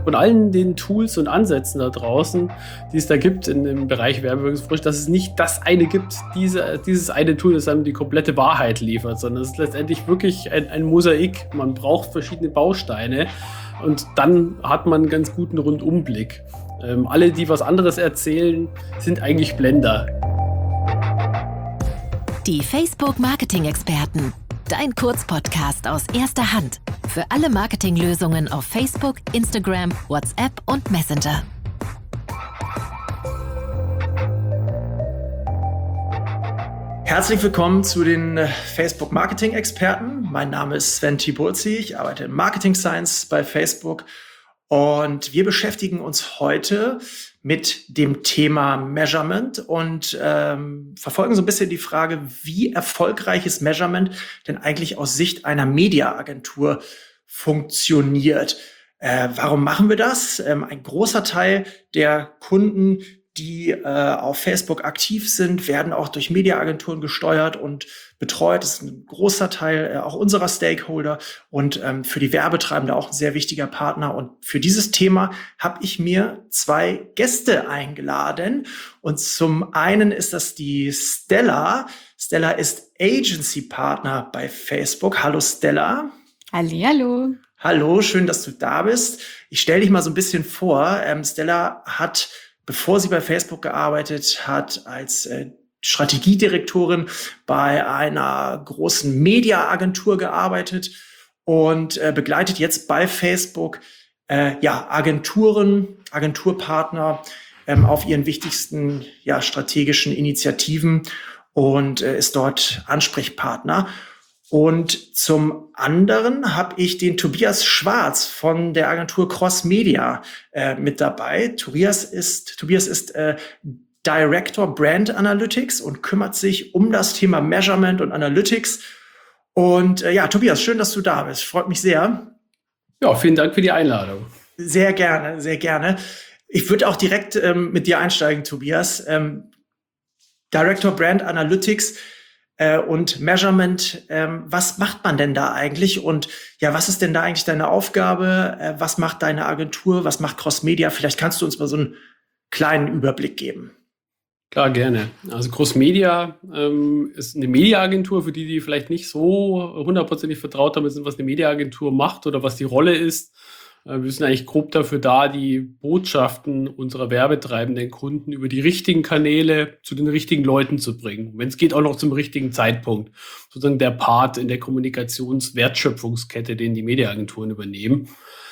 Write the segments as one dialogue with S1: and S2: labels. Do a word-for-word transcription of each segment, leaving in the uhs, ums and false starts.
S1: von allen den Tools und Ansätzen da draußen, die es da gibt in, im Bereich Werbewirkungsforschung, dass es nicht das eine gibt, diese, dieses eine Tool, das einem die komplette Wahrheit liefert, sondern es ist letztendlich wirklich ein, ein Mosaik. Man braucht verschiedene Bausteine und dann hat man einen ganz guten Rundumblick. Ähm, alle, die was anderes erzählen, sind eigentlich Blender.
S2: Die Facebook-Marketing-Experten. Dein Kurzpodcast aus erster Hand. Für alle Marketinglösungen auf Facebook, Instagram, WhatsApp und Messenger.
S3: Herzlich willkommen zu den Facebook-Marketing-Experten. Mein Name ist Sven Tiburzi. Ich arbeite im Marketing Science bei Facebook. Und wir beschäftigen uns heute mit dem Thema Measurement und ähm, verfolgen so ein bisschen die Frage, wie erfolgreich ist Measurement denn eigentlich aus Sicht einer Mediaagentur funktioniert. Äh, warum machen wir das? Ähm, ein großer Teil der Kunden, die äh, auf Facebook aktiv sind, werden auch durch Mediaagenturen gesteuert und betreut. Das ist ein großer Teil äh, auch unserer Stakeholder und ähm, für die Werbetreibende auch ein sehr wichtiger Partner. Und für dieses Thema habe ich mir zwei Gäste eingeladen. Und zum einen ist das die Stella. Stella ist Agency-Partner bei Facebook. Hallo Stella.
S4: Hallihallo.
S3: Hallo, schön, dass du da bist. Ich stelle dich mal so ein bisschen vor. Ähm, Stella hat, bevor sie bei Facebook gearbeitet hat, als äh, Strategiedirektorin bei einer großen Mediaagentur gearbeitet und äh, begleitet jetzt bei Facebook äh, ja Agenturen, Agenturpartner ähm, auf ihren wichtigsten ja strategischen Initiativen und äh, ist dort Ansprechpartner. Und zum anderen habe ich den Tobias Schwarz von der Agentur Cross Media äh, mit dabei. Tobias ist Tobias ist äh, Director Brand Analytics und kümmert sich um das Thema Measurement und Analytics. Und äh, ja, Tobias, schön, dass du da bist. Freut mich sehr.
S1: Ja, vielen Dank für die Einladung.
S3: Sehr gerne, sehr gerne. Ich würde auch direkt ähm, mit dir einsteigen, Tobias. Ähm, Director Brand Analytics äh, und Measurement. Ähm, was macht man denn da eigentlich? Und ja, was ist denn da eigentlich deine Aufgabe? Äh, was macht deine Agentur? Was macht Cross Media? Vielleicht kannst du uns mal so einen kleinen Überblick geben.
S1: Klar, gerne. Also Cross Media ähm, ist eine Mediaagentur, für die, die vielleicht nicht so hundertprozentig vertraut damit sind, was eine Mediaagentur macht oder was die Rolle ist. Äh, wir sind eigentlich grob dafür da, die Botschaften unserer werbetreibenden Kunden über die richtigen Kanäle zu den richtigen Leuten zu bringen. Wenn es geht, auch noch zum richtigen Zeitpunkt. Sozusagen der Part in der Kommunikationswertschöpfungskette, den die Mediaagenturen übernehmen.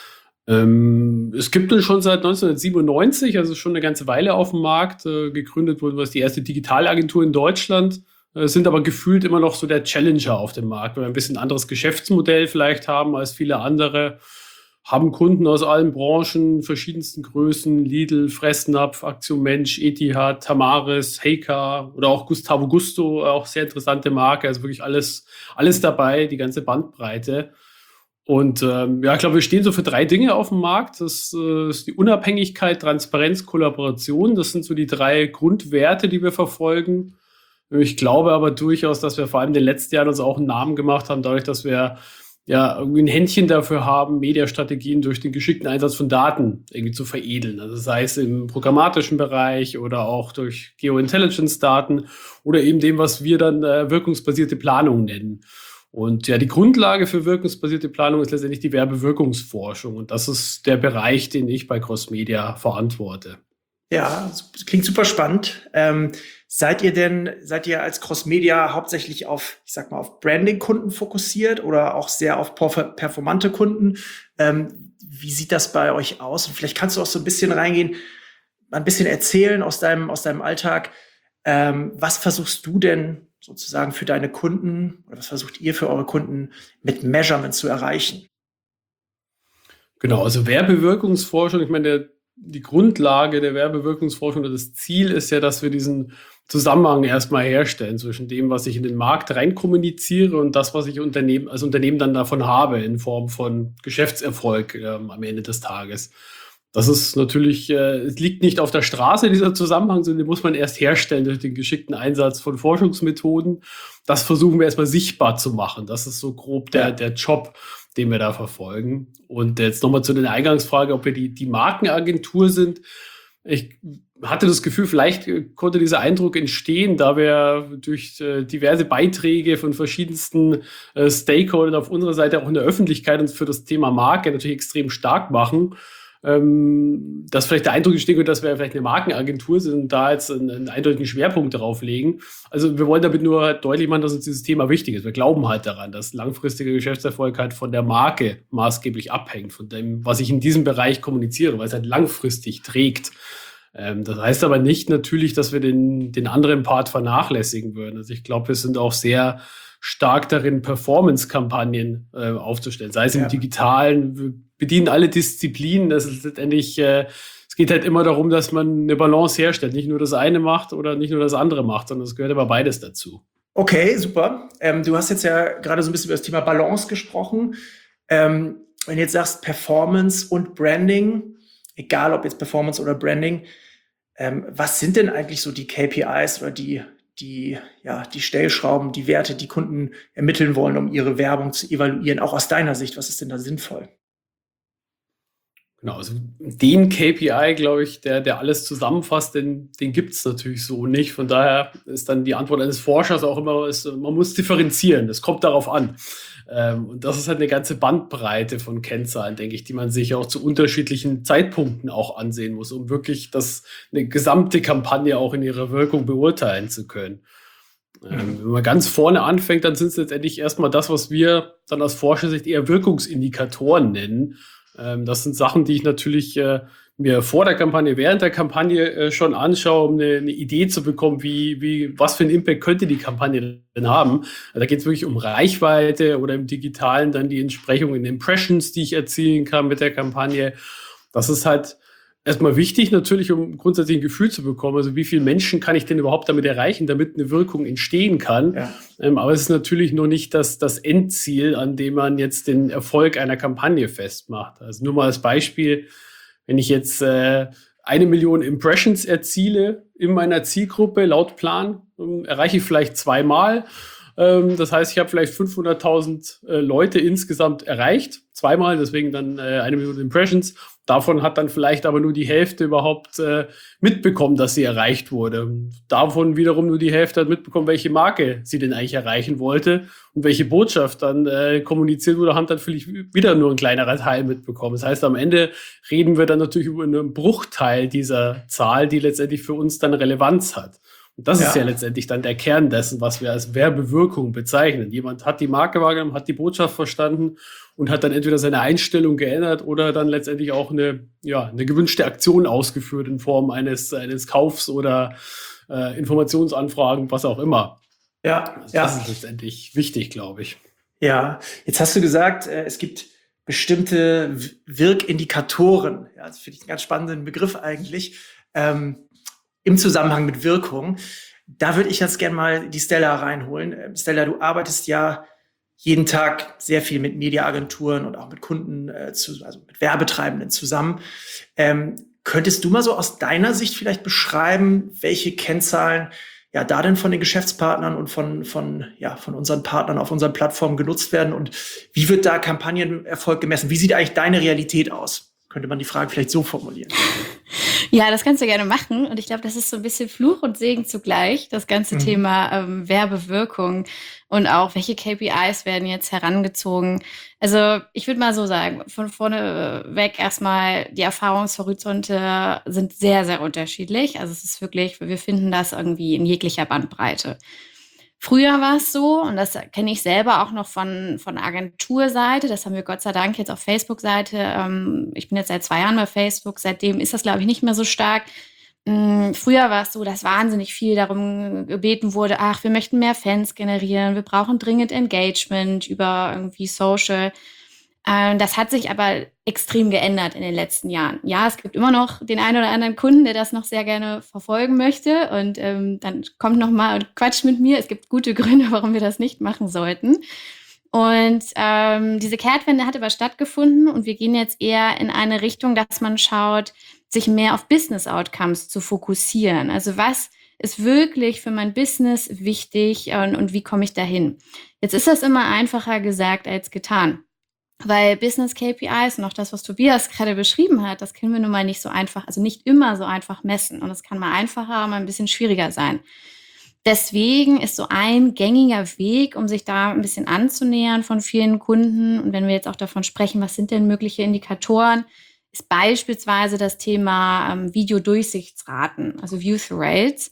S1: Ähm, es gibt uns schon seit neunzehnhundertsiebenundneunzig, also schon eine ganze Weile auf dem Markt. Äh, gegründet wurde was die erste Digitalagentur in Deutschland, äh, sind aber gefühlt immer noch so der Challenger auf dem Markt, weil wir ein bisschen anderes Geschäftsmodell vielleicht haben als viele andere. Haben Kunden aus allen Branchen, verschiedensten Größen, Lidl, Fressnapf, Aktion Mensch, Etihad, Tamaris, Heycar oder auch Gustavo Gusto, auch sehr interessante Marke, also wirklich alles, alles dabei, die ganze Bandbreite. Und ähm, ja, ich glaube, wir stehen so für drei Dinge auf dem Markt. Das äh, ist die Unabhängigkeit, Transparenz, Kollaboration. Das sind so die drei Grundwerte, die wir verfolgen. Ich glaube aber durchaus, dass wir vor allem in den letzten Jahren uns auch einen Namen gemacht haben, dadurch, dass wir ja irgendwie ein Händchen dafür haben, Mediastrategien durch den geschickten Einsatz von Daten irgendwie zu veredeln. Also sei es im programmatischen Bereich oder auch durch Geointelligence-Daten oder eben dem, was wir dann äh, wirkungsbasierte Planung nennen. Und ja, die Grundlage für wirkungsbasierte Planung ist letztendlich die Werbewirkungsforschung. Und das ist der Bereich, den ich bei Cross Media verantworte.
S3: Ja, das klingt super spannend. Ähm, seid ihr denn, seid ihr als Cross Media hauptsächlich auf, ich sag mal, auf Branding-Kunden fokussiert oder auch sehr auf performante Kunden? Ähm, wie sieht das bei euch aus? Und vielleicht kannst du auch so ein bisschen reingehen, ein bisschen erzählen aus deinem, aus deinem Alltag. Ähm, was versuchst du denn sozusagen für deine Kunden oder was versucht ihr für eure Kunden mit Measurement zu erreichen?
S1: Genau, also Werbewirkungsforschung, ich meine, der, die Grundlage der Werbewirkungsforschung oder das Ziel ist ja, dass wir diesen Zusammenhang erstmal herstellen zwischen dem, was ich in den Markt rein kommuniziere und das, was ich Unternehmen, als Unternehmen dann davon habe in Form von Geschäftserfolg ähm, am Ende des Tages. Das ist natürlich, äh, es liegt nicht auf der Straße, dieser Zusammenhang, sondern den muss man erst herstellen durch den geschickten Einsatz von Forschungsmethoden. Das versuchen wir erstmal sichtbar zu machen. Das ist so grob der, der Job. den wir da verfolgen. Und jetzt nochmal zu der Eingangsfrage, ob wir die, die Markenagentur sind. Ich hatte das Gefühl, vielleicht konnte dieser Eindruck entstehen, da wir durch äh, diverse Beiträge von verschiedensten äh, Stakeholdern auf unserer Seite auch in der Öffentlichkeit uns für das Thema Marke natürlich extrem stark machen, ähm, dass vielleicht der Eindruck entstehen könnte, dass wir vielleicht eine Markenagentur sind und da jetzt einen, einen eindeutigen Schwerpunkt darauf legen. Also wir wollen damit nur deutlich machen, dass uns dieses Thema wichtig ist. Wir glauben halt daran, dass langfristiger Geschäftserfolg halt von der Marke maßgeblich abhängt, von dem, was ich in diesem Bereich kommuniziere, weil es halt langfristig trägt. Das heißt aber nicht natürlich, dass wir den, den anderen Part vernachlässigen würden. Also ich glaube, wir sind auch sehr stark darin, Performance-Kampagnen äh, aufzustellen. Sei es ja. im Digitalen, wir bedienen alle Disziplinen. Das ist letztendlich, äh, es geht halt immer darum, dass man eine Balance herstellt. Nicht nur das eine macht oder nicht nur das andere macht, sondern es gehört aber beides dazu.
S3: Okay, super. Ähm, du hast jetzt ja gerade so ein bisschen über das Thema Balance gesprochen. Ähm, wenn du jetzt sagst Performance und Branding, egal ob jetzt Performance oder Branding, Ähm, was sind denn eigentlich so die K P Is oder die, die, ja, die Stellschrauben, die Werte, die Kunden ermitteln wollen, um ihre Werbung zu evaluieren? Auch aus deiner Sicht, was ist denn da sinnvoll?
S1: Genau, also den K P I, glaube ich, der, der alles zusammenfasst, den, den gibt es natürlich so nicht. Von daher ist dann die Antwort eines Forschers auch immer, ist, man muss differenzieren. Das kommt darauf an. Ähm, und das ist halt eine ganze Bandbreite von Kennzahlen, denke ich, die man sich auch zu unterschiedlichen Zeitpunkten auch ansehen muss, um wirklich das, eine gesamte Kampagne auch in ihrer Wirkung beurteilen zu können. Ähm, wenn man ganz vorne anfängt, dann sind es letztendlich erstmal das, was wir dann aus Forschersicht eher Wirkungsindikatoren nennen. Ähm, das sind Sachen, die ich natürlich äh, mir vor der Kampagne, während der Kampagne äh, schon anschaue, um eine, eine Idee zu bekommen, wie, wie, was für einen Impact könnte die Kampagne denn haben. Also da geht es wirklich um Reichweite oder im Digitalen dann die Entsprechung in Impressions, die ich erzielen kann mit der Kampagne. Das ist halt erstmal wichtig natürlich, um grundsätzlich ein Gefühl zu bekommen. Also wie viele Menschen kann ich denn überhaupt damit erreichen, damit eine Wirkung entstehen kann. Ja. Ähm, aber es ist natürlich noch nicht das, das Endziel, an dem man jetzt den Erfolg einer Kampagne festmacht. Also nur mal als Beispiel, wenn ich jetzt äh, eine Million Impressions erziele in meiner Zielgruppe laut Plan, ähm, erreiche ich vielleicht zweimal. Ähm, das heißt, ich habe vielleicht fünfhunderttausend äh, Leute insgesamt erreicht, zweimal, deswegen dann äh, eine Million Impressions. Davon hat dann vielleicht aber nur die Hälfte überhaupt äh, mitbekommen, dass sie erreicht wurde. Davon wiederum nur die Hälfte hat mitbekommen, welche Marke sie denn eigentlich erreichen wollte und welche Botschaft dann äh, kommuniziert wurde, haben dann vielleicht wieder nur ein kleinerer Teil mitbekommen. Das heißt, am Ende reden wir dann natürlich über einen Bruchteil dieser Zahl, die letztendlich für uns dann Relevanz hat. Und das ja. ist ja letztendlich dann der Kern dessen, was wir als Werbewirkung bezeichnen. Jemand hat die Marke wahrgenommen, hat die Botschaft verstanden und hat dann entweder seine Einstellung geändert oder dann letztendlich auch eine, ja, eine gewünschte Aktion ausgeführt in Form eines, eines Kaufs oder äh, Informationsanfragen, was auch immer.
S3: Ja,
S1: also
S3: ja.
S1: Das ist letztendlich wichtig, glaube ich.
S3: Ja, jetzt hast du gesagt, äh, es gibt bestimmte Wirkindikatoren. Ja, das finde ich einen ganz spannenden Begriff eigentlich. Ähm, im Zusammenhang mit Wirkung. Da würde ich jetzt gerne mal die Stella reinholen. Stella, du arbeitest ja jeden Tag sehr viel mit Mediaagenturen und auch mit Kunden, äh, zu, also mit Werbetreibenden zusammen. Ähm, könntest du mal so aus deiner Sicht vielleicht beschreiben, welche Kennzahlen ja da denn von den Geschäftspartnern und von, von, ja, von unseren Partnern auf unseren Plattformen genutzt werden und wie wird da Kampagnenerfolg gemessen? Wie sieht eigentlich deine Realität aus? Könnte man die Frage vielleicht so formulieren?
S4: Ja, das kannst du gerne machen. Und ich glaube, das ist so ein bisschen Fluch und Segen zugleich, das ganze mhm. Thema ähm, Werbewirkung und auch, welche K P Is werden jetzt herangezogen. Also ich würde mal so sagen, von vorne weg erstmal, die Erfahrungshorizonte sind sehr, sehr unterschiedlich. Also es ist wirklich, wir finden das irgendwie in jeglicher Bandbreite. Früher war es so, und das kenne ich selber auch noch von, von Agenturseite, das haben wir Gott sei Dank jetzt auf Facebook-Seite, ähm, ich bin jetzt seit zwei Jahren bei Facebook, seitdem ist das, glaube ich, nicht mehr so stark. Ähm, früher war es so, dass wahnsinnig viel darum gebeten wurde, ach, wir möchten mehr Fans generieren, wir brauchen dringend Engagement über irgendwie Social. Ähm, das hat sich aber extrem geändert in den letzten Jahren. Ja, es gibt immer noch den einen oder anderen Kunden, der das noch sehr gerne verfolgen möchte und ähm, dann kommt noch mal und quatscht mit mir. Es gibt gute Gründe, warum wir das nicht machen sollten. Und ähm, diese Kehrtwende hat aber stattgefunden und wir gehen jetzt eher in eine Richtung, dass man schaut, sich mehr auf Business Outcomes zu fokussieren. Also was ist wirklich für mein Business wichtig und, und wie komme ich dahin? Jetzt ist das immer einfacher gesagt als getan. Weil Business-K P Is und auch das, was Tobias gerade beschrieben hat, das können wir nun mal nicht so einfach, also nicht immer so einfach messen. Und es kann mal einfacher, mal ein bisschen schwieriger sein. Deswegen ist so ein gängiger Weg, um sich da ein bisschen anzunähern von vielen Kunden. Und wenn wir jetzt auch davon sprechen, was sind denn mögliche Indikatoren, ist beispielsweise das Thema ähm, Videodurchsichtsraten, also View-Through-Rates,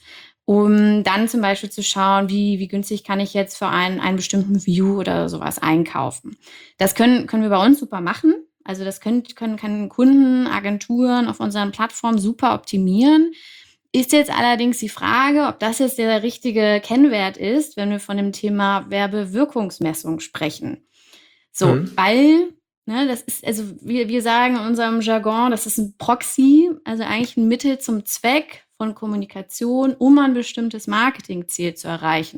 S4: um dann zum Beispiel zu schauen, wie, wie günstig kann ich jetzt für einen, einen bestimmten View oder sowas einkaufen. Das können, können wir bei uns super machen. Also das können, können, können Kunden, Agenturen auf unseren Plattformen super optimieren. Ist jetzt allerdings die Frage, ob das jetzt der richtige Kennwert ist, wenn wir von dem Thema Werbewirkungsmessung sprechen. So, mhm. weil, ne, das ist, also wir, wir sagen in unserem Jargon, das ist ein Proxy, also eigentlich ein Mittel zum Zweck von Kommunikation, um ein bestimmtes Marketingziel zu erreichen.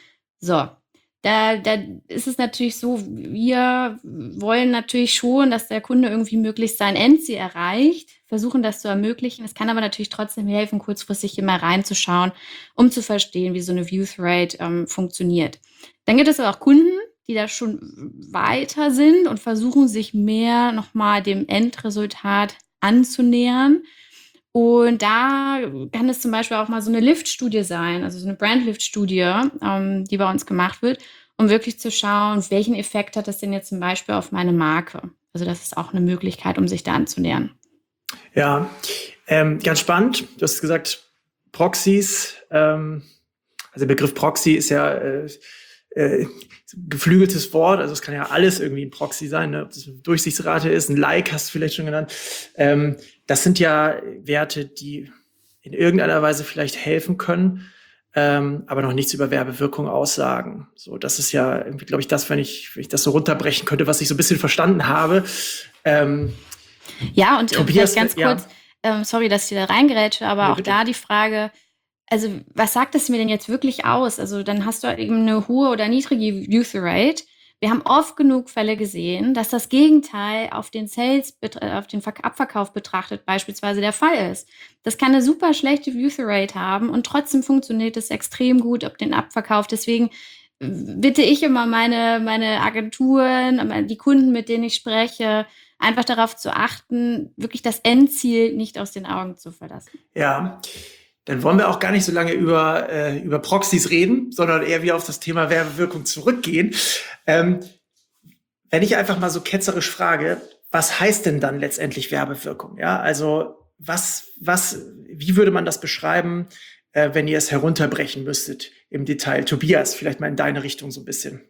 S4: So, da, da ist es natürlich so, wir wollen natürlich schon, dass der Kunde irgendwie möglichst sein Endziel erreicht, versuchen das zu ermöglichen. Es kann aber natürlich trotzdem helfen, kurzfristig immer reinzuschauen, um zu verstehen, wie so eine View-Through-Rate ähm, funktioniert. Dann gibt es aber auch Kunden, die da schon weiter sind und versuchen, sich mehr nochmal dem Endresultat anzunähern. Und da kann es zum Beispiel auch mal so eine Lift-Studie sein, also so eine Brand-Lift-Studie, ähm, die bei uns gemacht wird, um wirklich zu schauen, welchen Effekt hat das denn jetzt zum Beispiel auf meine Marke. Also das ist auch eine Möglichkeit, um sich da anzunähern.
S3: Ja, ähm, ganz spannend. Du hast gesagt, Proxys, ähm, also der Begriff Proxy ist ja äh, äh, geflügeltes Wort, also es kann ja alles irgendwie ein Proxy sein, ne? Ob das eine Durchsichtsrate ist, ein Like hast du vielleicht schon genannt. Ähm, das sind ja Werte, die in irgendeiner Weise vielleicht helfen können, ähm, aber noch nichts über Werbewirkung aussagen. So, das ist ja irgendwie, glaube ich, das, wenn ich, wenn ich das so runterbrechen könnte, was ich so ein bisschen verstanden habe. Ähm,
S4: ja, und
S3: Tobias,
S4: vielleicht ganz
S3: ja.
S4: kurz, ähm, sorry, dass ich da reingerätsche, aber
S3: ja,
S4: auch da die Frage, also was sagt es mir denn jetzt wirklich aus? Also dann hast du halt eben eine hohe oder niedrige View-Through-Rate. Wir haben oft genug Fälle gesehen, dass das Gegenteil auf den Sales, auf den Abverkauf betrachtet beispielsweise der Fall ist. Das kann eine super schlechte View-Through-Rate haben und trotzdem funktioniert es extrem gut auf den Abverkauf. Deswegen bitte ich immer meine, meine Agenturen, die Kunden, mit denen ich spreche, einfach darauf zu achten, wirklich das Endziel nicht aus den Augen zu verlassen.
S3: Ja. Dann wollen wir auch gar nicht so lange über, äh, über Proxys reden, sondern eher wieder auf das Thema Werbewirkung zurückgehen. Ähm, wenn ich einfach mal so ketzerisch frage, was heißt denn dann letztendlich Werbewirkung? Ja, also was, was, wie würde man das beschreiben, äh, wenn ihr es herunterbrechen müsstet im Detail? Tobias, vielleicht mal in deine Richtung so ein bisschen.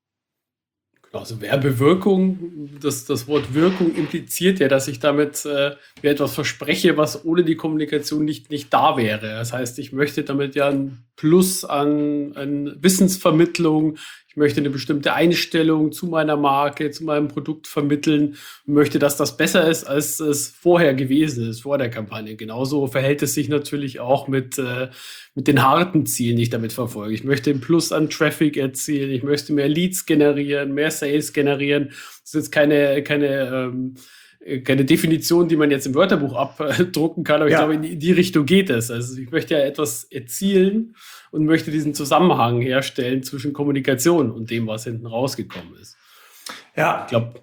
S1: Also Werbewirkung, das, das Wort Wirkung impliziert ja, dass ich damit äh, mir etwas verspreche, was ohne die Kommunikation nicht, nicht da wäre. Das heißt, ich möchte damit ja ein Plus an, an Wissensvermittlung, ich möchte eine bestimmte Einstellung zu meiner Marke, zu meinem Produkt vermitteln und möchte, dass das besser ist, als es vorher gewesen ist, vor der Kampagne. Genauso verhält es sich natürlich auch mit, äh, mit den harten Zielen, die ich damit verfolge. Ich möchte einen Plus an Traffic erzielen, ich möchte mehr Leads generieren, mehr Sales generieren. Das ist jetzt keine, keine, ähm, keine Definition, die man jetzt im Wörterbuch abdrucken kann, aber ja. Ich glaube, in die Richtung geht es. Also ich möchte ja etwas erzielen und möchte diesen Zusammenhang herstellen zwischen Kommunikation und dem, was hinten rausgekommen ist.
S3: Ja,
S1: ich glaube,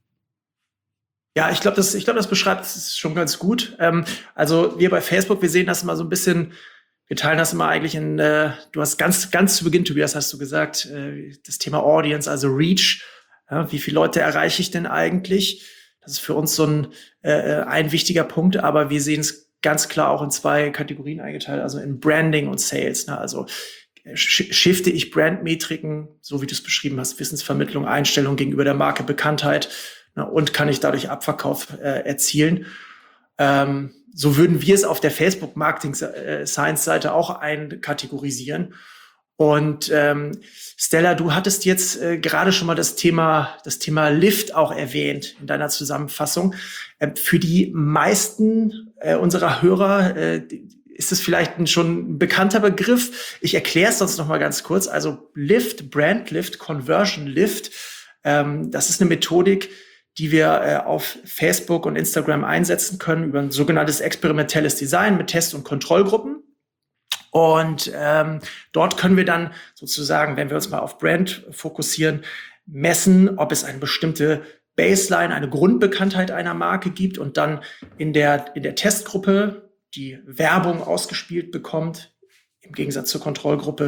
S3: Ja, ich glaube, das, ich glaube, das beschreibt es schon ganz gut. Ähm, also wir bei Facebook, wir sehen das immer so ein bisschen, wir teilen das immer eigentlich in, äh, du hast ganz, ganz zu Beginn, Tobias, hast du gesagt, äh, das Thema Audience, also Reach. Ja, wie viele Leute erreiche ich denn eigentlich? Das ist für uns so ein, äh, ein wichtiger Punkt, aber wir sehen es ganz klar auch in zwei Kategorien eingeteilt, also in Branding und Sales. Ne? Also shifte ich Brandmetriken, so wie du es beschrieben hast, Wissensvermittlung, Einstellung gegenüber der Marke, Bekanntheit, ne? Und kann ich dadurch Abverkauf äh, erzielen. Ähm, so würden wir es auf der Facebook-Marketing-Science-Seite auch einkategorisieren. Und ähm, Stella, du hattest jetzt äh, gerade schon mal das Thema, das Thema Lift auch erwähnt in deiner Zusammenfassung. Ähm, für die meisten äh, unserer Hörer äh, ist es vielleicht ein schon ein bekannter Begriff. Ich erkläre es sonst noch mal ganz kurz. Also Lift, Brand Lift, Conversion Lift, ähm, das ist eine Methodik, die wir äh, auf Facebook und Instagram einsetzen können über ein sogenanntes experimentelles Design mit Test- und Kontrollgruppen. Und ähm, dort können wir dann sozusagen, wenn wir uns mal auf Brand fokussieren, messen, ob es eine bestimmte Baseline, eine Grundbekanntheit einer Marke gibt und dann in der, in der Testgruppe die Werbung ausgespielt bekommt, im Gegensatz zur Kontrollgruppe,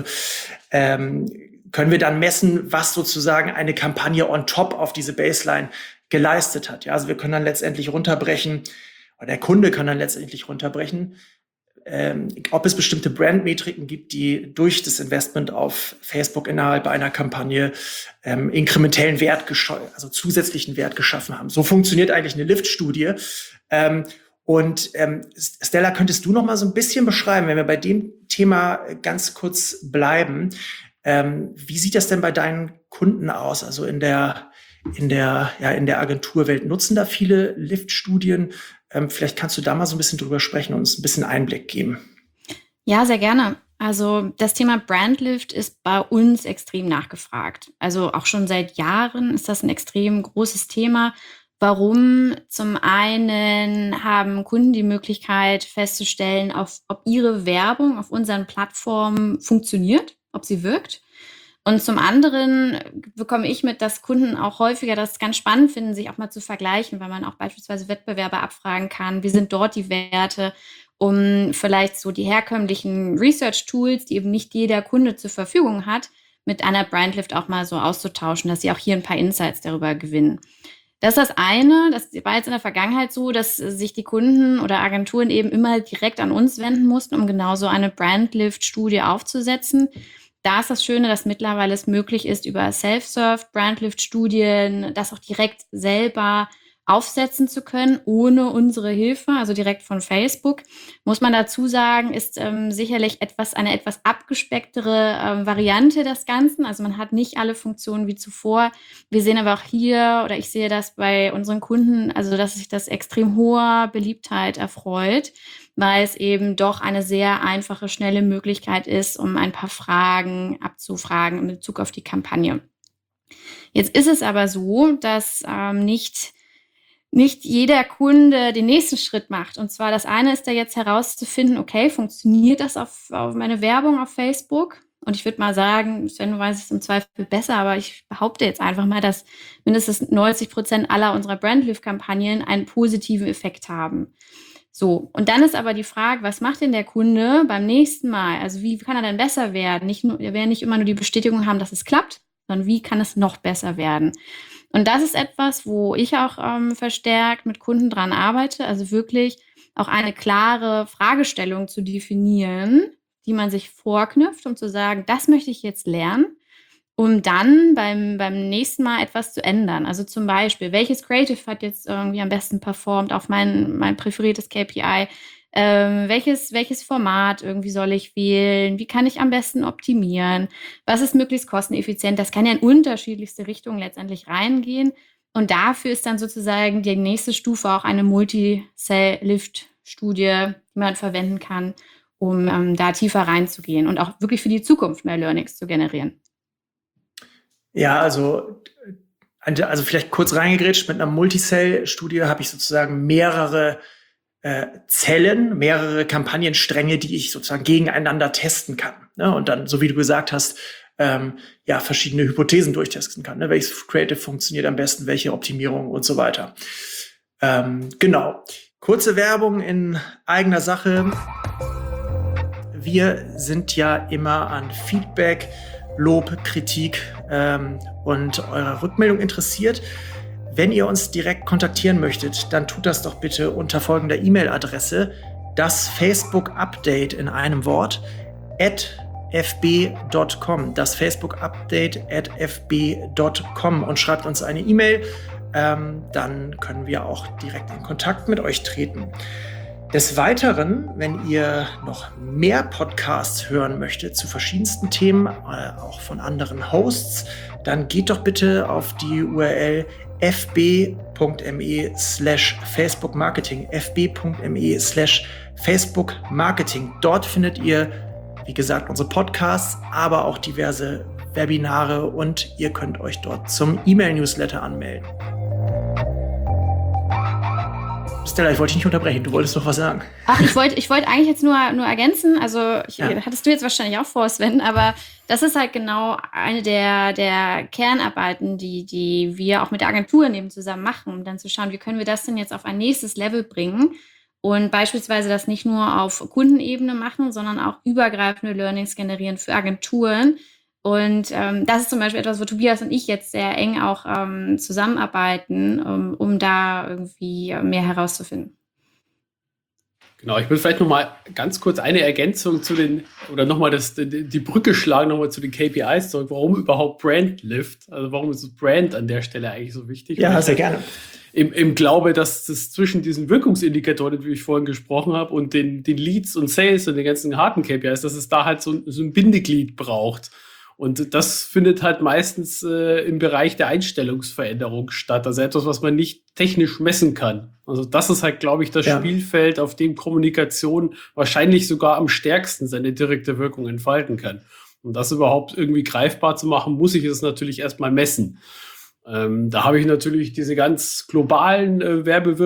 S3: ähm, können wir dann messen, was sozusagen eine Kampagne on top auf diese Baseline geleistet hat. Ja, also wir können dann letztendlich runterbrechen, oder der Kunde kann dann letztendlich runterbrechen, ähm, ob es bestimmte Brandmetriken gibt, die durch das Investment auf Facebook innerhalb einer Kampagne ähm, inkrementellen Wert, also zusätzlichen Wert geschaffen haben. So funktioniert eigentlich eine Lift-Studie. Ähm, und ähm, Stella, könntest du noch mal so ein bisschen beschreiben, wenn wir bei dem Thema ganz kurz bleiben, ähm, wie sieht das denn bei deinen Kunden aus? Also in der in der ja in der Agenturwelt nutzen da viele Lift-Studien? Ähm, vielleicht kannst du da mal so ein bisschen drüber sprechen und uns ein bisschen Einblick geben.
S4: Ja, sehr gerne. Also das Thema Brandlift ist bei uns extrem nachgefragt. Also auch schon seit Jahren ist das ein extrem großes Thema. Warum? Zum einen haben Kunden die Möglichkeit festzustellen, auf, ob ihre Werbung auf unseren Plattformen funktioniert, ob sie wirkt. Und zum anderen bekomme ich mit, dass Kunden auch häufiger das ganz spannend finden, sich auch mal zu vergleichen, weil man auch beispielsweise Wettbewerber abfragen kann, wie sind dort die Werte, um vielleicht so die herkömmlichen Research-Tools, die eben nicht jeder Kunde zur Verfügung hat, mit einer Brandlift auch mal so auszutauschen, dass sie auch hier ein paar Insights darüber gewinnen. Das ist das eine, das war jetzt in der Vergangenheit so, dass sich die Kunden oder Agenturen eben immer direkt an uns wenden mussten, um genau so eine Brandlift-Studie aufzusetzen. Da ist das Schöne, dass mittlerweile es möglich ist, über Self-Serve, Brandlift-Studien, das auch direkt selber aufsetzen zu können, ohne unsere Hilfe, also direkt von Facebook. Muss man dazu sagen, ist ähm, sicherlich etwas eine etwas abgespecktere ähm, Variante des Ganzen. Also man hat nicht alle Funktionen wie zuvor. Wir sehen aber auch hier, oder ich sehe das bei unseren Kunden, also dass sich das extrem hoher Beliebtheit erfreut, weil es eben doch eine sehr einfache, schnelle Möglichkeit ist, um ein paar Fragen abzufragen in Bezug auf die Kampagne. Jetzt ist es aber so, dass ähm, nicht nicht jeder Kunde den nächsten Schritt macht. Und zwar das eine ist da jetzt herauszufinden, okay, funktioniert das auf, auf meine Werbung auf Facebook? Und ich würde mal sagen, Sven, du weißt es im Zweifel besser, aber ich behaupte jetzt einfach mal, dass mindestens neunzig Prozent aller unserer Brandlift-Kampagnen einen positiven Effekt haben. So, und dann ist aber die Frage, was macht denn der Kunde beim nächsten Mal? Also wie kann er denn besser werden? Nicht nur, er will nicht immer nur die Bestätigung haben, dass es klappt, sondern wie kann es noch besser werden? Und das ist etwas, wo ich auch ähm, verstärkt mit Kunden dran arbeite, also wirklich auch eine klare Fragestellung zu definieren, die man sich vorknüpft, um zu sagen, das möchte ich jetzt lernen, um dann beim, beim nächsten Mal etwas zu ändern. Also zum Beispiel, welches Creative hat jetzt irgendwie am besten performt auf mein, mein präferiertes K P I? Ähm, welches, welches Format irgendwie soll ich wählen? Wie kann ich am besten optimieren? Was ist möglichst kosteneffizient? Das kann ja in unterschiedlichste Richtungen letztendlich reingehen. Und dafür ist dann sozusagen die nächste Stufe auch eine Multi-Cell-Lift-Studie, die man verwenden kann, um ähm, da tiefer reinzugehen und auch wirklich für die Zukunft mehr Learnings zu generieren.
S3: Ja, also, also vielleicht kurz reingegrätscht, mit einer Multicell-Studie habe ich sozusagen mehrere äh, Zellen, mehrere Kampagnenstränge, die ich sozusagen gegeneinander testen kann. Ne? Und dann, so wie du gesagt hast, ähm, ja, verschiedene Hypothesen durchtesten kann. Ne? Welches Creative funktioniert am besten, welche Optimierung und so weiter. Ähm, genau. Kurze Werbung in eigener Sache. Wir sind ja immer an Feedback, Lob, Kritik ähm, und eurer Rückmeldung interessiert. Wenn ihr uns direkt kontaktieren möchtet, dann tut das doch bitte unter folgender E-Mail-Adresse: das Facebook-Update in einem Wort at f b punkt com. Das Facebook-Update at f b punkt com und schreibt uns eine E-Mail. Ähm, dann können wir auch direkt in Kontakt mit euch treten. Des Weiteren, wenn ihr noch mehr Podcasts hören möchtet zu verschiedensten Themen, äh, auch von anderen Hosts, dann geht doch bitte auf die U R L f b punkt m e slash Facebook Marketing, f b punkt m e slash Facebook Marketing. Dort findet ihr, wie gesagt, unsere Podcasts, aber auch diverse Webinare und ihr könnt euch dort zum E-Mail-Newsletter anmelden. Stella, ich wollte dich nicht unterbrechen. Du wolltest noch was sagen.
S4: Ach, ich wollte ich wollte eigentlich jetzt nur, nur ergänzen. Also, ich,
S3: Ja.
S4: hattest du jetzt wahrscheinlich auch vor, Sven, aber das ist halt genau eine der, der Kernarbeiten, die, die wir auch mit der Agentur eben zusammen machen, um dann zu schauen, wie können wir das denn jetzt auf ein nächstes Level bringen und beispielsweise das nicht nur auf Kundenebene machen, sondern auch übergreifende Learnings generieren für Agenturen. Und ähm, das ist zum Beispiel etwas, wo Tobias und ich jetzt sehr eng auch ähm, zusammenarbeiten, um, um da irgendwie mehr herauszufinden.
S1: Genau, ich will vielleicht noch mal ganz kurz eine Ergänzung zu den, oder nochmal die, die Brücke schlagen, nochmal zu den K P Is zurück. Warum überhaupt Brandlift? Also warum ist Brand an der Stelle eigentlich so wichtig?
S3: Ja, sehr gerne.
S1: Im, Im Glaube, dass das zwischen diesen Wirkungsindikatoren, wie ich vorhin gesprochen habe, und den, den Leads und Sales und den ganzen harten K P Is, dass es da halt so, so ein Bindeglied braucht. Und das findet halt meistens äh, im Bereich der Einstellungsveränderung statt. Also etwas, was man nicht technisch messen kann. Also das ist halt, glaube ich, das
S3: Ja.
S1: Spielfeld, auf dem Kommunikation wahrscheinlich sogar am stärksten seine direkte Wirkung entfalten kann. Um das überhaupt irgendwie greifbar zu machen, muss ich es natürlich erstmal messen. Ähm, da habe ich natürlich diese ganz globalen äh,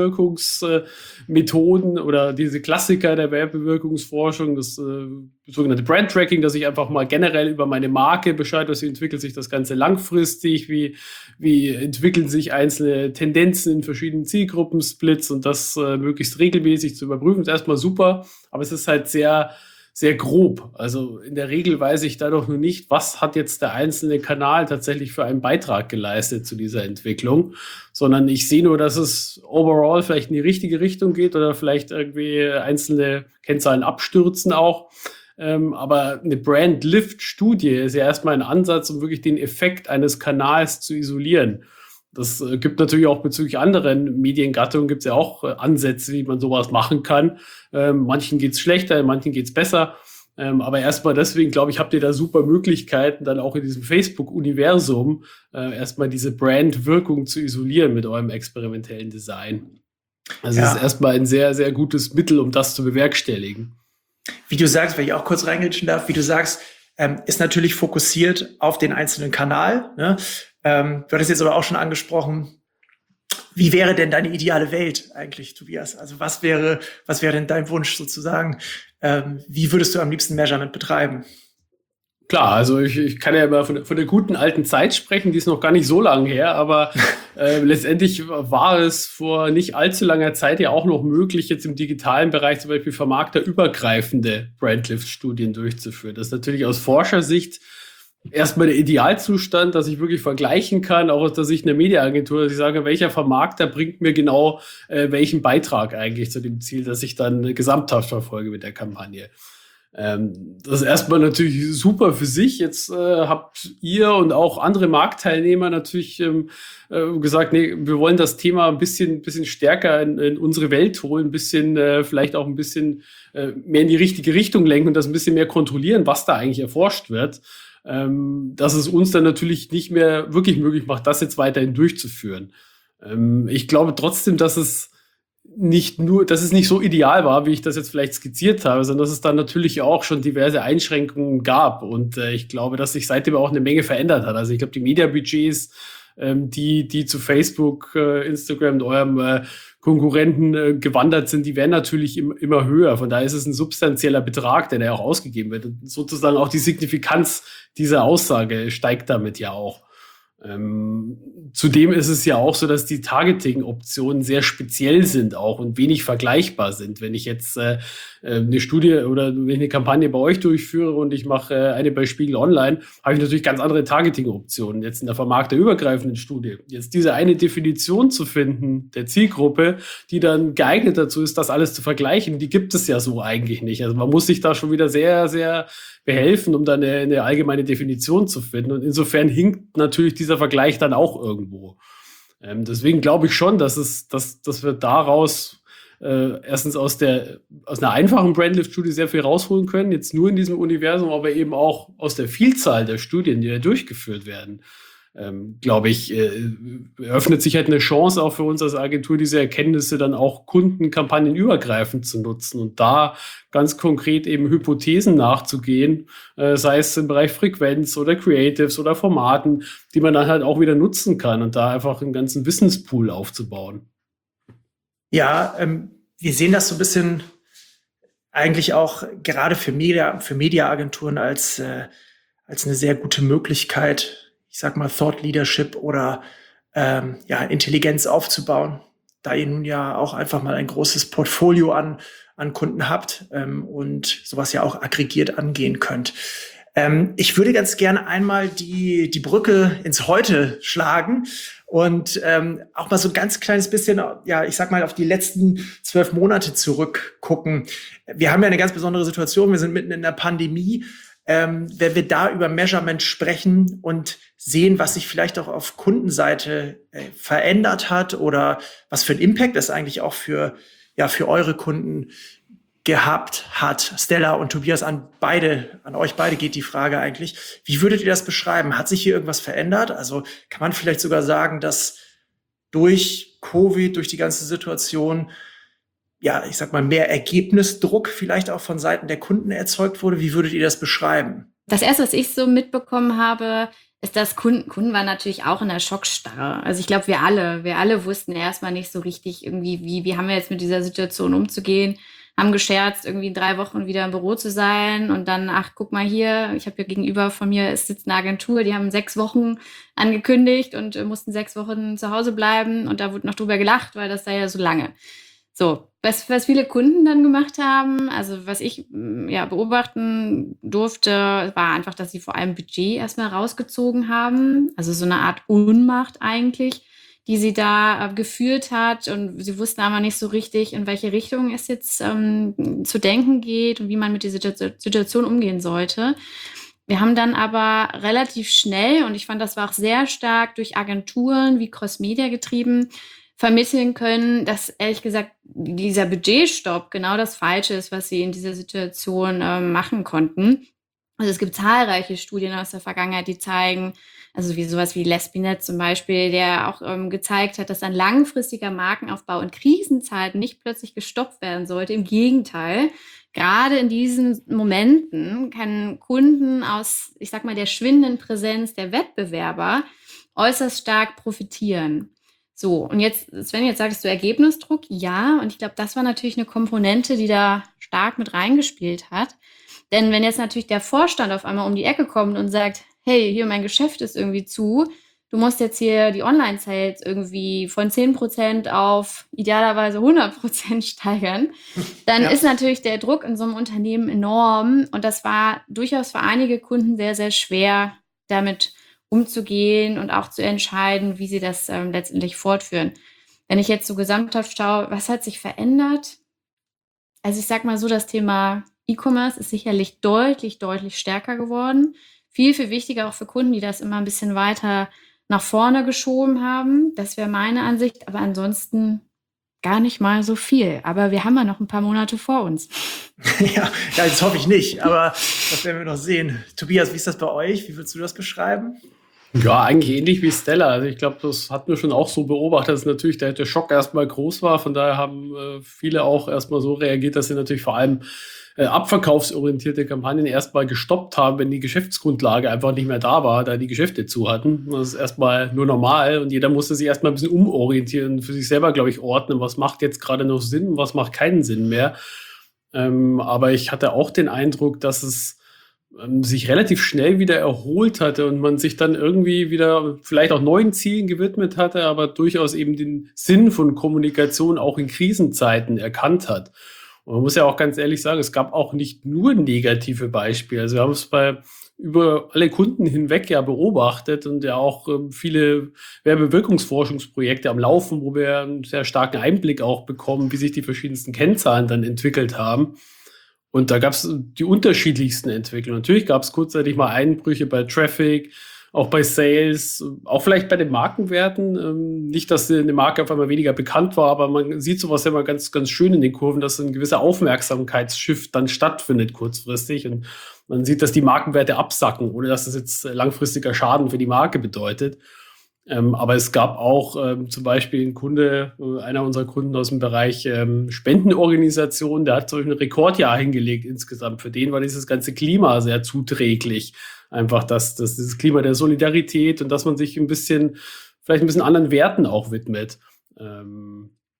S1: Werbewirkungsmethoden äh, oder diese Klassiker der Werbewirkungsforschung, das äh, sogenannte Brand-Tracking, dass ich einfach mal generell über meine Marke Bescheid weiß, wie entwickelt sich das Ganze langfristig, wie, wie entwickeln sich einzelne Tendenzen in verschiedenen Zielgruppensplits und das äh, möglichst regelmäßig zu überprüfen, ist erstmal super, aber es ist halt sehr sehr grob. Also in der Regel weiß ich dadurch nur nicht, was hat jetzt der einzelne Kanal tatsächlich für einen Beitrag geleistet zu dieser Entwicklung, sondern ich sehe nur, dass es overall vielleicht in die richtige Richtung geht oder vielleicht irgendwie einzelne Kennzahlen abstürzen auch. Ähm, aber eine Brand-Lift-Studie ist ja erstmal ein Ansatz, um wirklich den Effekt eines Kanals zu isolieren. Das äh, gibt natürlich auch bezüglich anderen Mediengattungen gibt es ja auch äh, Ansätze, wie man sowas machen kann. Ähm, manchen geht's schlechter, manchen geht's besser. Ähm, aber erstmal deswegen, glaube ich, habt ihr da super Möglichkeiten, dann auch in diesem Facebook-Universum äh, erstmal diese Brand-Wirkung zu isolieren mit eurem experimentellen Design. Also es
S3: Ja.
S1: ist erstmal ein sehr, sehr gutes Mittel, um das zu bewerkstelligen.
S3: Wie du sagst, wenn ich auch kurz reingrätschen darf, wie du sagst, ähm, ist natürlich fokussiert auf den einzelnen Kanal. Ne? Ähm, du hattest jetzt aber auch schon angesprochen, wie wäre denn deine ideale Welt eigentlich, Tobias? Also was wäre, was wäre denn dein Wunsch sozusagen? Ähm, wie würdest du am liebsten Measurement betreiben?
S1: Klar, also ich, ich kann ja immer von, von der guten alten Zeit sprechen, die ist noch gar nicht so lange her, aber äh, letztendlich war es vor nicht allzu langer Zeit ja auch noch möglich, jetzt im digitalen Bereich zum Beispiel vermarkterübergreifende Brandlift-Studien durchzuführen. Das ist natürlich aus Forschersicht erstmal der Idealzustand, dass ich wirklich vergleichen kann, auch aus der Sicht einer Mediaagentur, dass ich sage, welcher Vermarkter bringt mir genau äh, welchen Beitrag eigentlich zu dem Ziel, dass ich dann gesamthaft verfolge mit der Kampagne. Ähm, das ist erstmal natürlich super für sich. Jetzt äh, habt ihr und auch andere Marktteilnehmer natürlich ähm, äh, gesagt, nee, wir wollen das Thema ein bisschen, bisschen stärker in, in unsere Welt holen, ein bisschen, äh, vielleicht auch ein bisschen äh, mehr in die richtige Richtung lenken und das ein bisschen mehr kontrollieren, was da eigentlich erforscht wird. Ähm, dass es uns dann natürlich nicht mehr wirklich möglich macht, das jetzt weiterhin durchzuführen. Ähm, ich glaube trotzdem, dass es nicht nur, dass es nicht so ideal war, wie ich das jetzt vielleicht skizziert habe, sondern dass es dann natürlich auch schon diverse Einschränkungen gab. Und äh, ich glaube, dass sich seitdem auch eine Menge verändert hat. Also ich glaube, die Mediabudgets, ähm, die, die zu Facebook, äh, Instagram und eurem äh, Konkurrenten äh, gewandert sind, die werden natürlich im, immer höher. Von daher ist es ein substanzieller Betrag, der da auch ausgegeben wird. Und sozusagen auch die Signifikanz dieser Aussage steigt damit ja auch. Ähm, zudem ist es ja auch so, dass die Targeting-Optionen sehr speziell sind auch und wenig vergleichbar sind. Wenn ich jetzt äh, eine Studie oder wenn ich eine Kampagne bei euch durchführe und ich mache äh, eine bei Spiegel Online, habe ich natürlich ganz andere Targeting-Optionen. Jetzt in der vermarkterübergreifenden Studie. Jetzt diese eine Definition zu finden der Zielgruppe, die dann geeignet dazu ist, das alles zu vergleichen, die gibt es ja so eigentlich nicht. Also man muss sich da schon wieder sehr, sehr behelfen, um dann eine, eine allgemeine Definition zu finden. Und insofern hinkt natürlich dieser Vergleich dann auch irgendwo. Ähm, deswegen glaube ich schon, dass es, dass, dass wir daraus äh, erstens aus der aus einer einfachen Brandlift-Studie sehr viel rausholen können, jetzt nur in diesem Universum, aber eben auch aus der Vielzahl der Studien, die ja durchgeführt werden. Ähm, glaube ich, äh, eröffnet sich halt eine Chance auch für uns als Agentur, diese Erkenntnisse dann auch Kundenkampagnen übergreifend zu nutzen und da ganz konkret eben Hypothesen nachzugehen, äh, sei es im Bereich Frequenz oder Creatives oder Formaten, die man dann halt auch wieder nutzen kann und da einfach einen ganzen Wissenspool aufzubauen.
S3: Ja, ähm, wir sehen das so ein bisschen eigentlich auch gerade für Media, für Mediaagenturen als, äh, als eine sehr gute Möglichkeit, ich sag mal, Thought Leadership oder ähm, ja, Intelligenz aufzubauen, da ihr nun ja auch einfach mal ein großes Portfolio an, an Kunden habt ähm, und sowas ja auch aggregiert angehen könnt. Ähm, ich würde ganz gerne einmal die, die Brücke ins Heute schlagen und ähm, auch mal so ein ganz kleines bisschen, ja, ich sag mal, auf die letzten zwölf Monate zurückgucken. Wir haben ja eine ganz besondere Situation. Wir sind mitten in der Pandemie. Ähm, wenn wir da über Measurement sprechen und sehen, was sich vielleicht auch auf Kundenseite äh, verändert hat oder was für einen Impact das eigentlich auch für, ja, für eure Kunden gehabt hat. Stella und Tobias, an beide, an euch beide geht die Frage eigentlich. Wie würdet ihr das beschreiben? Hat sich hier irgendwas verändert? Also kann man vielleicht sogar sagen, dass durch Covid, durch die ganze Situation, ja, ich sag mal, mehr Ergebnisdruck vielleicht auch von Seiten der Kunden erzeugt wurde? Wie würdet ihr das beschreiben?
S4: Das erste, was ich so mitbekommen habe, ist, dass Kunden, Kunden waren natürlich auch in der Schockstarre. Also ich glaube, wir alle, wir alle wussten erstmal nicht so richtig irgendwie, wie, wie haben wir jetzt mit dieser Situation umzugehen, haben gescherzt, irgendwie in drei Wochen wieder im Büro zu sein und dann, ach, guck mal hier, ich habe hier gegenüber von mir, es sitzt eine Agentur, die haben sechs Wochen angekündigt und äh, mussten sechs Wochen zu Hause bleiben und da wurde noch drüber gelacht, weil das sei ja so lange. So, was, was viele Kunden dann gemacht haben, also was ich ja beobachten durfte, war einfach, dass sie vor allem Budget erstmal rausgezogen haben, also so eine Art Ohnmacht eigentlich, die sie da äh, geführt hat und sie wussten aber nicht so richtig, in welche Richtung es jetzt ähm, zu denken geht und wie man mit dieser Situation umgehen sollte. Wir haben dann aber relativ schnell, und ich fand, das war auch sehr stark durch Agenturen wie Crossmedia getrieben, vermitteln können, dass ehrlich gesagt dieser Budgetstopp genau das Falsche ist, was sie in dieser Situation äh, machen konnten. Also es gibt zahlreiche Studien aus der Vergangenheit, die zeigen, also wie sowas wie Lespinet zum Beispiel, der auch ähm, gezeigt hat, dass ein langfristiger Markenaufbau in Krisenzeiten nicht plötzlich gestoppt werden sollte. Im Gegenteil, gerade in diesen Momenten können Kunden aus, ich sag mal, der schwindenden Präsenz der Wettbewerber äußerst stark profitieren. So, und jetzt, Sven, jetzt sagst du Ergebnisdruck, ja, und ich glaube, das war natürlich eine Komponente, die da stark mit reingespielt hat. Denn wenn jetzt natürlich der Vorstand auf einmal um die Ecke kommt und sagt, hey, hier mein Geschäft ist irgendwie zu, du musst jetzt hier die Online-Sales irgendwie von zehn Prozent auf idealerweise hundert Prozent steigern, dann ja. ist natürlich der Druck in so einem Unternehmen enorm. Und das war durchaus für einige Kunden sehr, sehr schwer, damit umzugehen und auch zu entscheiden, wie sie das ähm, letztendlich fortführen. Wenn ich jetzt so gesamthaft schaue, was hat sich verändert? Also ich sag mal so, das Thema E-Commerce ist sicherlich deutlich, deutlich stärker geworden. Viel, viel wichtiger auch für Kunden, die das immer ein bisschen weiter nach vorne geschoben haben. Das wäre meine Ansicht, aber ansonsten gar nicht mal so viel. Aber wir haben ja noch ein paar Monate vor uns.
S3: ja, ja, das hoffe ich nicht, aber das werden wir noch sehen. Tobias, wie ist das bei euch? Wie würdest du das beschreiben?
S1: Ja, eigentlich ähnlich wie Stella. Also ich glaube, das hatten wir schon auch so beobachtet, dass natürlich der, der Schock erstmal groß war. Von daher haben äh, viele auch erstmal so reagiert, dass sie natürlich vor allem äh, abverkaufsorientierte Kampagnen erstmal gestoppt haben, wenn die Geschäftsgrundlage einfach nicht mehr da war, da die Geschäfte zu hatten. Das ist erstmal nur normal und jeder musste sich erstmal ein bisschen umorientieren, für sich selber, glaube ich, ordnen, was macht jetzt gerade noch Sinn, was macht keinen Sinn mehr. Ähm, aber ich hatte auch den Eindruck, dass es sich relativ schnell wieder erholt hatte und man sich dann irgendwie wieder vielleicht auch neuen Zielen gewidmet hatte, aber durchaus eben den Sinn von Kommunikation auch in Krisenzeiten erkannt hat. Und man muss ja auch ganz ehrlich sagen, es gab auch nicht nur negative Beispiele. Also wir haben es bei über alle Kunden hinweg ja beobachtet und ja auch ähm, viele Werbewirkungsforschungsprojekte am Laufen, wo wir einen sehr starken Einblick auch bekommen, wie sich die verschiedensten Kennzahlen dann entwickelt haben. Und da gab es die unterschiedlichsten Entwicklungen. Natürlich gab es kurzzeitig mal Einbrüche bei Traffic, auch bei Sales, auch vielleicht bei den Markenwerten. Nicht, dass eine Marke auf einmal weniger bekannt war, aber man sieht sowas ja immer ganz, ganz schön in den Kurven, dass ein gewisser Aufmerksamkeitsshift dann stattfindet kurzfristig. Und man sieht, dass die Markenwerte absacken, ohne dass das jetzt langfristiger Schaden für die Marke bedeutet. Ähm, aber es gab auch ähm, zum Beispiel ein Kunde, äh, einer unserer Kunden aus dem Bereich ähm, Spendenorganisation, der hat so ein Rekordjahr hingelegt insgesamt. Für den war dieses ganze Klima sehr zuträglich. Einfach das, das, dieses Klima der Solidarität und dass man sich ein bisschen, vielleicht ein bisschen anderen Werten auch widmet. Ähm,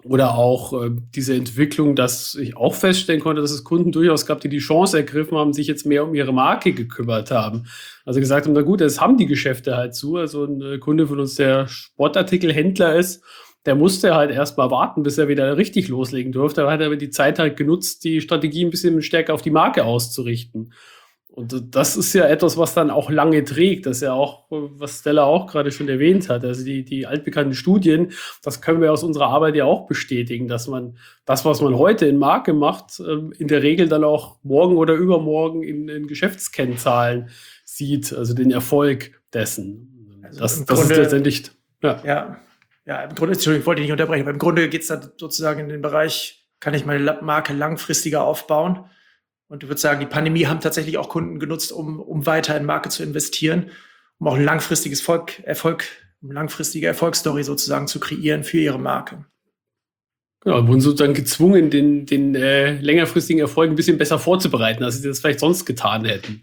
S1: Oder auch äh, diese Entwicklung, dass ich auch feststellen konnte, dass es Kunden durchaus gab, die die Chance ergriffen haben, sich jetzt mehr um ihre Marke gekümmert haben. Also gesagt haben, na gut, das haben die Geschäfte halt zu. Also ein äh, Kunde von uns, der Sportartikelhändler ist, der musste halt erst mal warten, bis er wieder richtig loslegen durfte. Da hat er aber die Zeit halt genutzt, die Strategie ein bisschen stärker auf die Marke auszurichten. Und das ist ja etwas, was dann auch lange trägt. Das ist ja auch, was Stella auch gerade schon erwähnt hat. Also die, die altbekannten Studien, das können wir aus unserer Arbeit ja auch bestätigen, dass man das, was man heute in Marke macht, in der Regel dann auch morgen oder übermorgen in, in Geschäftskennzahlen sieht, also den Erfolg dessen.
S3: Also
S1: das,
S3: im
S1: das
S3: Grunde,
S1: ist letztendlich, ja.
S3: Ja, ja, im Grunde, Entschuldigung, ich wollte dich nicht unterbrechen, aber im Grunde geht es dann sozusagen in den Bereich, kann ich meine Marke langfristiger aufbauen? Und du würdest sagen, die Pandemie haben tatsächlich auch Kunden genutzt, um, um weiter in Marke zu investieren, um auch ein langfristiges Volk, Erfolg, eine langfristige Erfolgsstory sozusagen zu kreieren für ihre Marke.
S1: Genau, wurden sozusagen gezwungen, den, den äh, längerfristigen Erfolg ein bisschen besser vorzubereiten, als sie das vielleicht sonst getan hätten.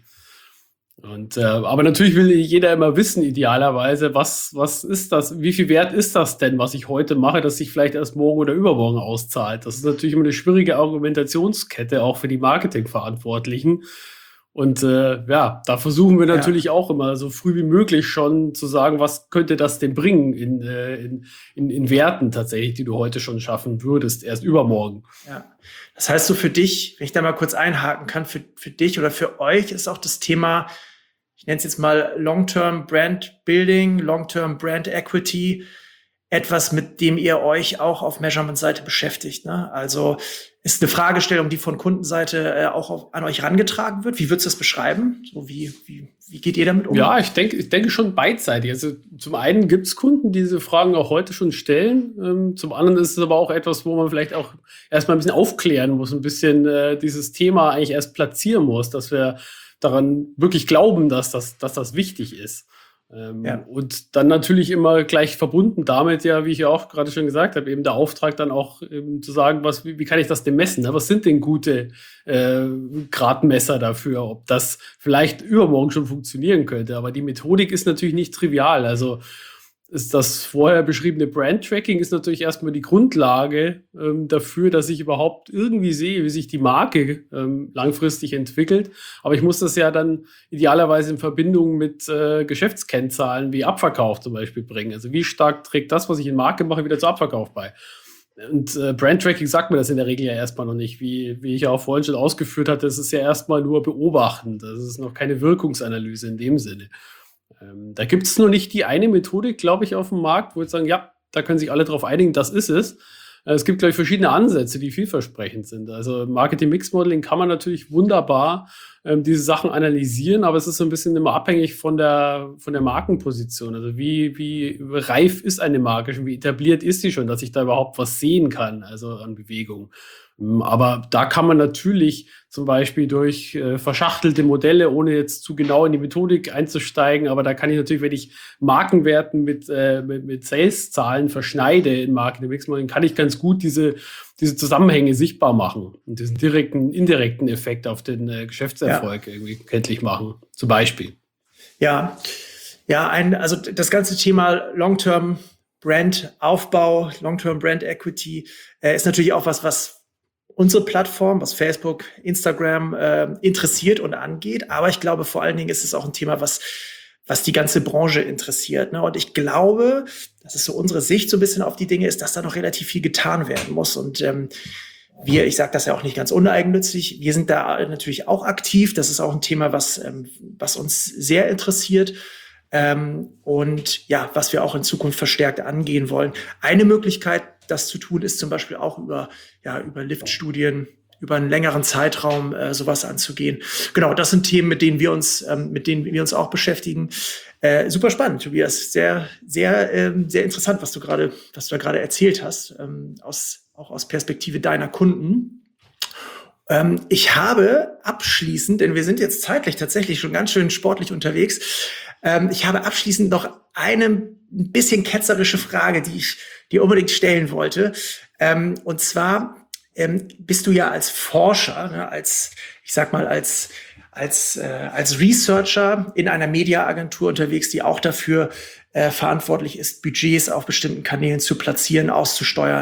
S1: Und äh, aber natürlich will jeder immer wissen, idealerweise, was was ist das, wie viel wert ist das denn, was ich heute mache, das sich vielleicht erst morgen oder übermorgen auszahlt. Das ist natürlich immer eine schwierige Argumentationskette, auch für die Marketingverantwortlichen. Und äh, ja, da versuchen wir natürlich ja. auch immer so früh wie möglich schon zu sagen, was könnte das denn bringen in, äh, in, in, in Werten tatsächlich, die du heute schon schaffen würdest, erst übermorgen.
S3: Ja, das heißt so für dich, wenn ich da mal kurz einhaken kann, für, für dich oder für euch ist auch das Thema, ich nenne es jetzt mal Long-Term Brand Building, Long-Term Brand Equity, etwas, mit dem ihr euch auch auf Measurement-Seite beschäftigt, ne? Also ist eine Fragestellung, die von Kundenseite äh, auch auf, an euch herangetragen wird. Wie würdest du das beschreiben? So wie, wie, wie geht ihr damit um?
S1: Ja, ich denke, ich denke schon beidseitig. Also zum einen gibt es Kunden, die diese Fragen auch heute schon stellen. Ähm, zum anderen ist es aber auch etwas, wo man vielleicht auch erstmal ein bisschen aufklären muss, ein bisschen äh, dieses Thema eigentlich erst platzieren muss, dass wir daran wirklich glauben, dass das, dass das wichtig ist. Ähm, ja. Und dann natürlich immer gleich verbunden damit, ja, wie ich ja auch gerade schon gesagt habe, eben der Auftrag dann auch eben zu sagen, was, wie, wie kann ich das denn messen? Ne? Was sind denn gute äh, Gradmesser dafür, ob das vielleicht übermorgen schon funktionieren könnte? Aber die Methodik ist natürlich nicht trivial. Also ist das vorher beschriebene Brand-Tracking ist natürlich erstmal die Grundlage ähm, dafür, dass ich überhaupt irgendwie sehe, wie sich die Marke ähm, langfristig entwickelt. Aber ich muss das ja dann idealerweise in Verbindung mit äh, Geschäftskennzahlen wie Abverkauf zum Beispiel bringen. Also wie stark trägt das, was ich in Marke mache, wieder zu Abverkauf bei? Und äh, Brand-Tracking sagt mir das in der Regel ja erstmal noch nicht. Wie, wie ich ja auch vorhin schon ausgeführt hatte, es ist ja erstmal nur beobachten. Das ist noch keine Wirkungsanalyse in dem Sinne. Ähm, da gibt es nur nicht die eine Methodik, glaube ich, auf dem Markt, wo wir sagen, ja, da können sich alle darauf einigen, das ist es. Äh, es gibt, glaube ich, verschiedene Ansätze, die vielversprechend sind. Also Marketing-Mix-Modeling kann man natürlich wunderbar ähm, diese Sachen analysieren, aber es ist so ein bisschen immer abhängig von der, von der Markenposition. Also wie, wie reif ist eine Marke schon, wie etabliert ist sie schon, dass ich da überhaupt was sehen kann, also an Bewegung. Aber da kann man natürlich zum Beispiel durch äh, verschachtelte Modelle, ohne jetzt zu genau in die Methodik einzusteigen, aber da kann ich natürlich, wenn ich Markenwerten mit, äh, mit, mit Sales-Zahlen verschneide in Marketing-Mix-Modeling, kann ich ganz gut diese, diese Zusammenhänge sichtbar machen und diesen direkten, indirekten Effekt auf den äh, Geschäftserfolg ja. irgendwie kenntlich machen, zum Beispiel.
S3: Ja, ja, ein, also das ganze Thema Long-Term Brand-Aufbau, Long-Term Brand Equity äh, ist natürlich auch was, was unsere Plattform, was Facebook, Instagram äh, interessiert und angeht. Aber ich glaube, vor allen Dingen ist es auch ein Thema, was was die ganze Branche interessiert. Ne? Und ich glaube, das ist so unsere Sicht so ein bisschen auf die Dinge, ist, dass da noch relativ viel getan werden muss. Und ähm, wir, ich sage das ja auch nicht ganz uneigennützig, wir sind da natürlich auch aktiv. Das ist auch ein Thema, was ähm, was uns sehr interessiert. Ähm, und ja, was wir auch in Zukunft verstärkt angehen wollen. Eine Möglichkeit, das zu tun, ist zum Beispiel auch über, ja, über Lift-Studien, über einen längeren Zeitraum äh, sowas anzugehen. Genau, das sind Themen, mit denen wir uns, ähm, mit denen wir uns auch beschäftigen. Äh, super spannend, Tobias. Sehr, sehr, ähm, sehr interessant, was du gerade, was du da gerade erzählt hast, ähm, aus, auch aus Perspektive deiner Kunden. Ähm, ich habe abschließend, denn wir sind jetzt zeitlich tatsächlich schon ganz schön sportlich unterwegs, ähm, ich habe abschließend noch eine ein bisschen ketzerische Frage, die ich dir unbedingt stellen wollte. Ähm, und zwar ähm, bist du ja als Forscher, ne, als, ich sag mal, als, als, äh, als Researcher in einer Mediaagentur unterwegs, die auch dafür äh, verantwortlich ist, Budgets auf bestimmten Kanälen zu platzieren, auszusteuern,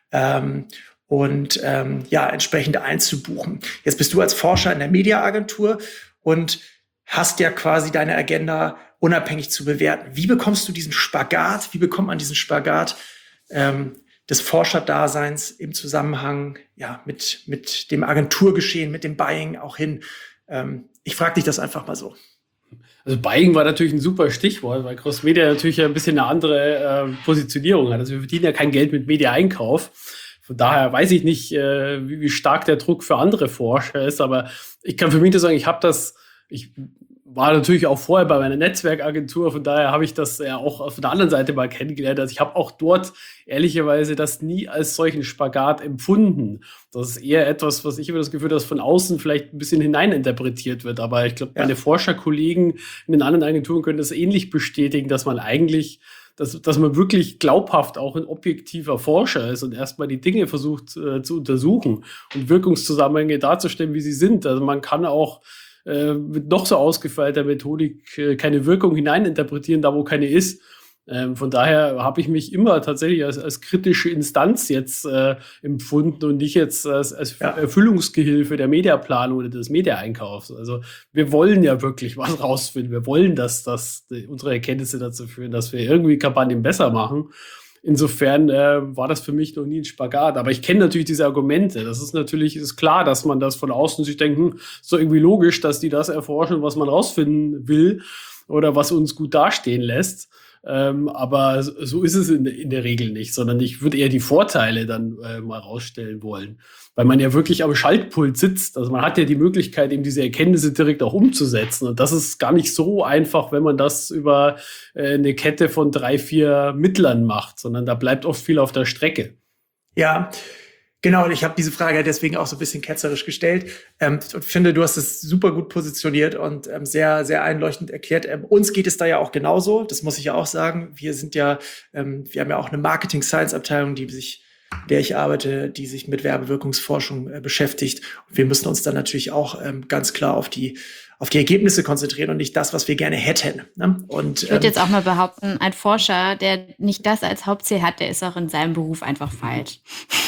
S3: ähm, und ähm, ja, entsprechend einzubuchen. Jetzt bist du als Forscher in der Mediaagentur und hast ja quasi deine Agenda unabhängig zu bewerten. Wie bekommst du diesen Spagat, wie bekommt man diesen Spagat ähm, des Forscherdaseins im Zusammenhang ja, mit, mit dem Agenturgeschehen, mit dem Buying auch hin? Ähm, ich frage dich das einfach mal so.
S1: Also Buying war natürlich ein super Stichwort, weil Cross-Media natürlich ein bisschen eine andere äh, Positionierung hat. Also wir verdienen ja kein Geld mit Media-Einkauf. Von daher weiß ich nicht, äh, wie, wie stark der Druck für andere Forscher ist, aber ich kann für mich nur sagen, ich habe das, ich war natürlich auch vorher bei meiner Netzwerkagentur, von daher habe ich das ja auch von der anderen Seite mal kennengelernt. Also ich habe auch dort ehrlicherweise das nie als solchen Spagat empfunden. Das ist eher etwas, was ich immer das Gefühl habe, dass von außen vielleicht ein bisschen hineininterpretiert wird. Aber ich glaube, ja. meine Forscherkollegen in den anderen Agenturen können das ähnlich bestätigen, dass man eigentlich Dass, dass man wirklich glaubhaft auch ein objektiver Forscher ist und erstmal die Dinge versucht äh, zu untersuchen und Wirkungszusammenhänge darzustellen, wie sie sind. Also man kann auch äh, mit noch so ausgefeilter Methodik äh, keine Wirkung hineininterpretieren, da wo keine ist. Ähm, von daher habe ich mich immer tatsächlich als, als kritische Instanz jetzt äh, empfunden und nicht jetzt als, als ja. Erfüllungsgehilfe der Mediaplanung oder des Mediaeinkaufs. Also wir wollen ja wirklich was rausfinden. Wir wollen, dass, dass unsere Erkenntnisse dazu führen, dass wir irgendwie Kampagnen besser machen. Insofern äh, war das für mich noch nie ein Spagat. Aber ich kenne natürlich diese Argumente. Das ist natürlich ist klar, dass man das von außen sich denken, ist doch irgendwie logisch, dass die das erforschen, was man rausfinden will oder was uns gut dastehen lässt. Ähm, aber so ist es in, in der Regel nicht, sondern ich würde eher die Vorteile dann äh, mal rausstellen wollen, weil man ja wirklich am Schaltpult sitzt. Also man hat ja die Möglichkeit, eben diese Erkenntnisse direkt auch umzusetzen. Und das ist gar nicht so einfach, wenn man das über äh, eine Kette von drei, vier Mittlern macht, sondern da bleibt oft viel auf der Strecke.
S3: Ja, genau. Und ich habe diese Frage deswegen auch so ein bisschen ketzerisch gestellt. Ähm, und finde, du hast es super gut positioniert und ähm, sehr, sehr einleuchtend erklärt. Ähm, uns geht es da ja auch genauso. Das muss ich ja auch sagen. Wir sind ja, ähm, wir haben ja auch eine Marketing-Science-Abteilung, die sich, der ich arbeite, die sich mit Werbewirkungsforschung äh, beschäftigt. Und wir müssen uns dann natürlich auch ähm, ganz klar auf die, auf die Ergebnisse konzentrieren und nicht das, was wir gerne hätten. Ne? Und,
S4: ich würde
S3: ähm,
S4: jetzt auch mal behaupten, ein Forscher, der nicht das als Hauptziel hat, der ist auch in seinem Beruf einfach falsch.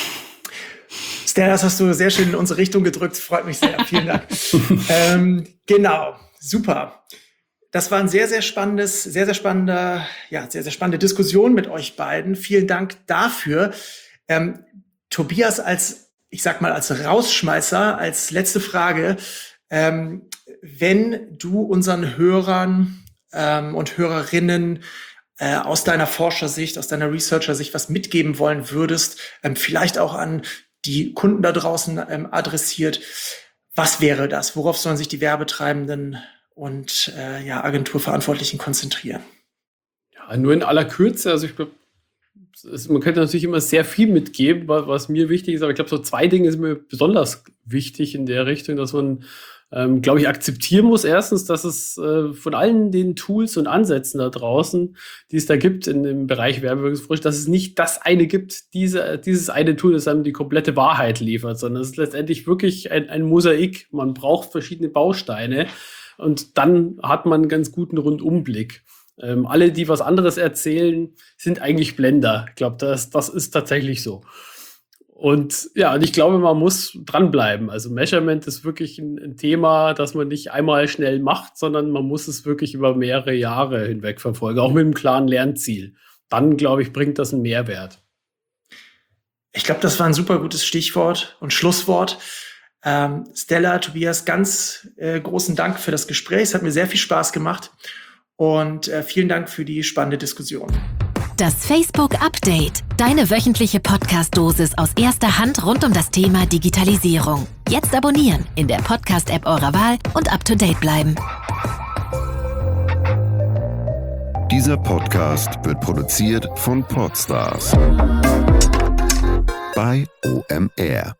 S3: Stella, das hast du sehr schön in unsere Richtung gedrückt. Freut mich sehr. Vielen Dank. ähm, genau. Super. Das war ein sehr, sehr spannendes, sehr, sehr spannender, ja, sehr, sehr spannende Diskussion mit euch beiden. Vielen Dank dafür. Ähm, Tobias, als, ich sag mal, als Rausschmeißer, als letzte Frage, ähm, wenn du unseren Hörern ähm, und Hörerinnen äh, aus deiner Forschersicht, aus deiner Researcher-Sicht was mitgeben wollen würdest, ähm, vielleicht auch an die Kunden da draußen ähm, adressiert. Was wäre das? Worauf sollen sich die Werbetreibenden und äh, ja, Agenturverantwortlichen konzentrieren?
S1: Ja, nur in aller Kürze. Also ich glaube, man könnte natürlich immer sehr viel mitgeben, was, was mir wichtig ist. Aber ich glaube, so zwei Dinge sind mir besonders wichtig in der Richtung, dass man Ähm, glaube ich, akzeptieren muss. Erstens, dass es äh, von allen den Tools und Ansätzen da draußen, die es da gibt in, im Bereich Werbewirkungsforschung, dass es nicht das eine gibt, diese, dieses eine Tool, das einem die komplette Wahrheit liefert, sondern es ist letztendlich wirklich ein, ein Mosaik. Man braucht verschiedene Bausteine und dann hat man einen ganz guten Rundumblick. Ähm, alle, die was anderes erzählen, sind eigentlich Blender. Ich glaube, das, das ist tatsächlich so. Und ja, und ich glaube, man muss dranbleiben. Also Measurement ist wirklich ein, ein Thema, das man nicht einmal schnell macht, sondern man muss es wirklich über mehrere Jahre hinweg verfolgen, auch mit einem klaren Lernziel. Dann, glaube ich, bringt das einen Mehrwert.
S3: Ich glaube, das war ein super gutes Stichwort und Schlusswort. Ähm, Stella, Tobias, ganz äh, großen Dank für das Gespräch. Es hat mir sehr viel Spaß gemacht. Und äh, vielen Dank für die spannende Diskussion.
S2: Das Facebook Update. Deine wöchentliche Podcast-Dosis aus erster Hand rund um das Thema Digitalisierung. Jetzt abonnieren in der Podcast-App eurer Wahl und up-to-date bleiben.
S5: Dieser Podcast wird produziert von Podstars bei O M R.